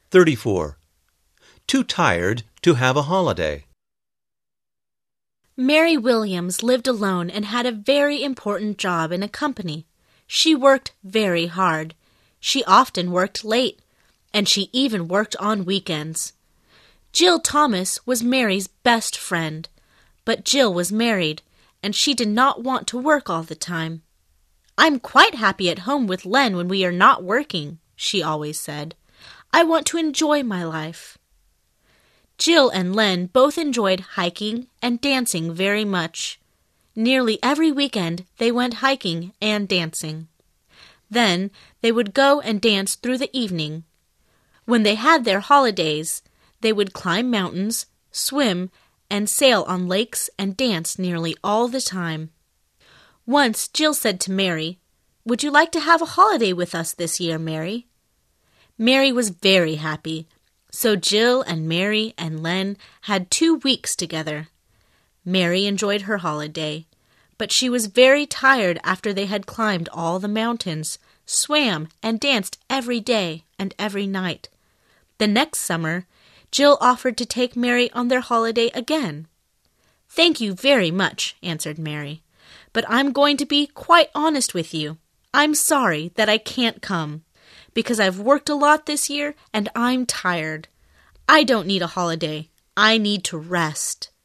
34. Too tired to have a holiday. Mary Williams lived alone and had a very important job in a company. She worked very hard. She often worked late, and she even worked on weekends. Jill Thomas was Mary's best friend, but Jill was married, and she did not want to work all the time. "I'm quite happy at home with Len when we are not working," she always said. "I want to enjoy my life." Jill and Len both enjoyed hiking and dancing very much. Nearly every weekend they went hiking and dancing. Then they would go and dance through the evening. When they had their holidays, they would climb mountains, swim, and sail on lakes and dance nearly all the time. Once Jill said to Mary, "Would you like to have a holiday with us this year, Mary?" Mary was very happy. So Jill and Mary and Len had 2 weeks together. Mary enjoyed her holiday, but she was very tired after they had climbed all the mountains, swam, and danced every day and every night. The next summer, Jill offered to take Mary on their holiday again. "Thank you very much," answered Mary, "but I'm going to be quite honest with you. I'm sorry that I can't come, because I've worked a lot this year and I'm tired. I don't need a holiday. I need to rest."